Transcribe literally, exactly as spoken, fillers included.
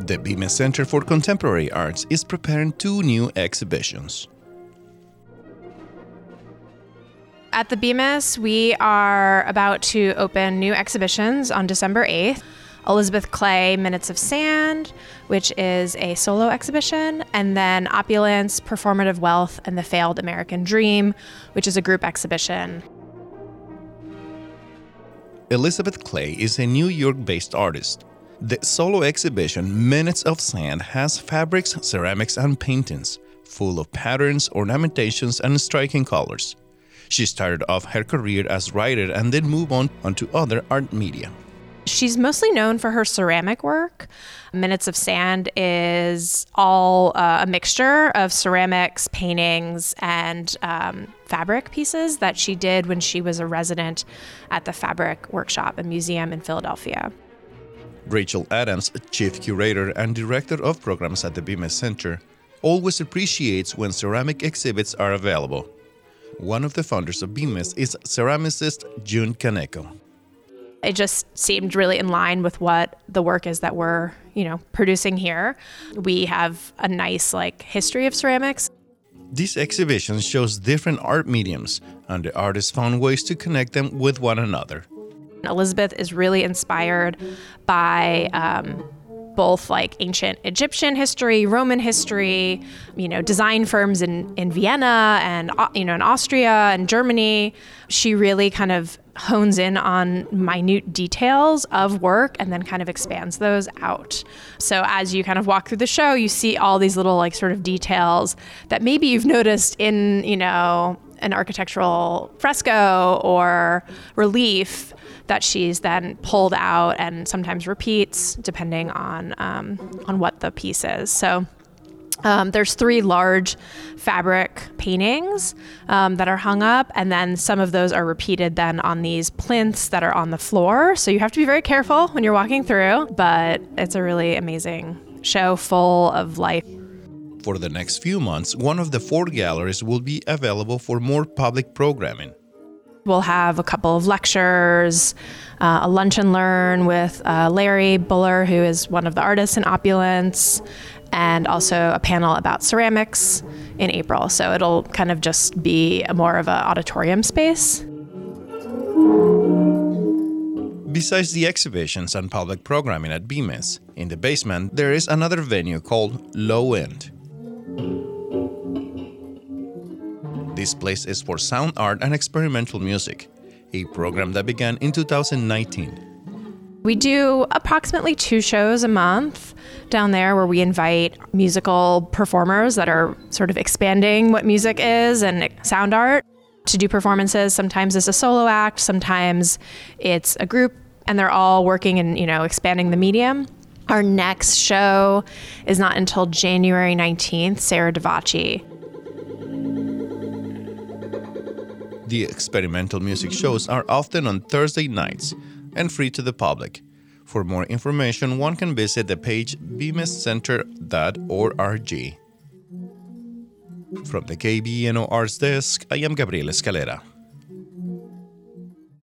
The Bemis Center for Contemporary Arts is preparing two new exhibitions. At the Bemis, we are about to open new exhibitions on December eighth. Elizabeth Clay, Minutes of Sand, which is a solo exhibition, and then Opulence, Performative Wealth, and the Failed American Dream, which is a group exhibition. Elizabeth Clay is a New York-based artist. The solo exhibition, Minutes of Sand, has fabrics, ceramics, and paintings, full of patterns, ornamentations, and striking colors. She started off her career as writer and then moved on onto other art media. She's mostly known for her ceramic work. Minutes of Sand is all uh, a mixture of ceramics, paintings, and um, fabric pieces that she did when she was a resident at the Fabric Workshop, a museum in Philadelphia. Rachel Adams, chief curator and director of programs at the Bemis Center, always appreciates when ceramic exhibits are available. One of the founders of Bemis is ceramicist June Kaneko. It just seemed really in line with what the work is that we're, you know, producing here. We have a nice, like, history of ceramics. This exhibition shows different art mediums, and the artists found ways to connect them with one another. Elizabeth is really inspired by um, both like ancient Egyptian history, Roman history, you know, design firms in, in Vienna and, you know, in Austria and Germany. She really kind of hones in on minute details of work and then kind of expands those out. So as you kind of walk through the show, you see all these little like sort of details that maybe you've noticed in, you know, an architectural fresco or relief that she's then pulled out and sometimes repeats depending on um, on what the piece is. So um, there's three large fabric paintings um, that are hung up, and then some of those are repeated then on these plinths that are on the floor. So you have to be very careful when you're walking through, but it's a really amazing show full of life. For the next few months, one of the four galleries will be available for more public programming. We'll have a couple of lectures, uh, a lunch and learn with uh, Larry Buller, who is one of the artists in Opulence, and also a panel about ceramics in April. So it'll kind of just be a more of an auditorium space. Besides the exhibitions and public programming at Bemis, in the basement there is another venue called Low End. This place is for sound art and experimental music, a program that began in two thousand nineteen. We do approximately two shows a month down there where we invite musical performers that are sort of expanding what music is and sound art to do performances. Sometimes it's a solo act, sometimes it's a group, and they're all working in, you know, expanding the medium. Our next show is not until January nineteenth, Sarah Davachi. The experimental music shows are often on Thursday nights and free to the public. For more information, one can visit the page bemis center dot org. From the K B N O Arts Desk, I am Gabriel Escalera.